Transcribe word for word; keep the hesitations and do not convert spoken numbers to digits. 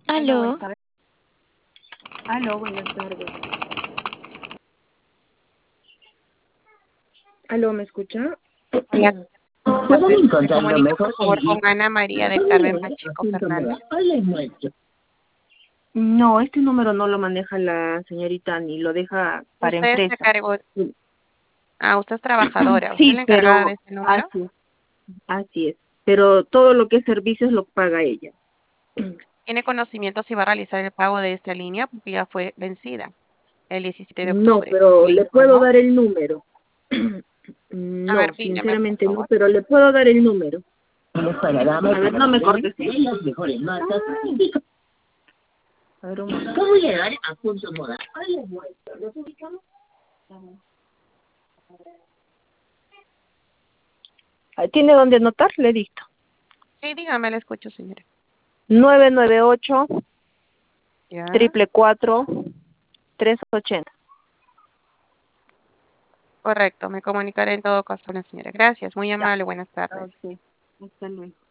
Aló, Aló, buenas tardes. Aló, buenas tardes. Aló, ¿me escucha? hola, buenas Pueden tardes. Me encontrarlo comunico, por mejor en favor, con línea. Ana María del Pueden Carmen llevar Pacheco asunto Fernández. moral al nuestro. No, este número no lo maneja la señorita ni lo deja para Usted se empresa. cargó, ah, usted es trabajadora. ¿Usted es Sí, la encargada de pero este número? así, así es. Pero todo lo que es servicios lo paga ella. ¿Tiene conocimiento si va a realizar el pago de esta línea? Porque ya fue vencida el diecisiete de No, octubre. pero Le le puedo informó. dar el número. A No, ver, dígame, por sinceramente no, favor. pero le puedo dar el número. Para damas, A ver, no me cortes. de las mejores marcas. A ver, un momento. ¿Cómo llegar a punto moral al nuestro? ¿Nos ubicamos? Ah, ¿tiene dónde anotar? Le dicto. Sí, dígame, le escucho, señora. nueve nueve ocho, Ya, triple cuatro, tres ochenta. correcto. Me comunicaré en todo caso con la señora. Gracias, muy Ya. amable. Buenas tardes. Ok. Hasta luego.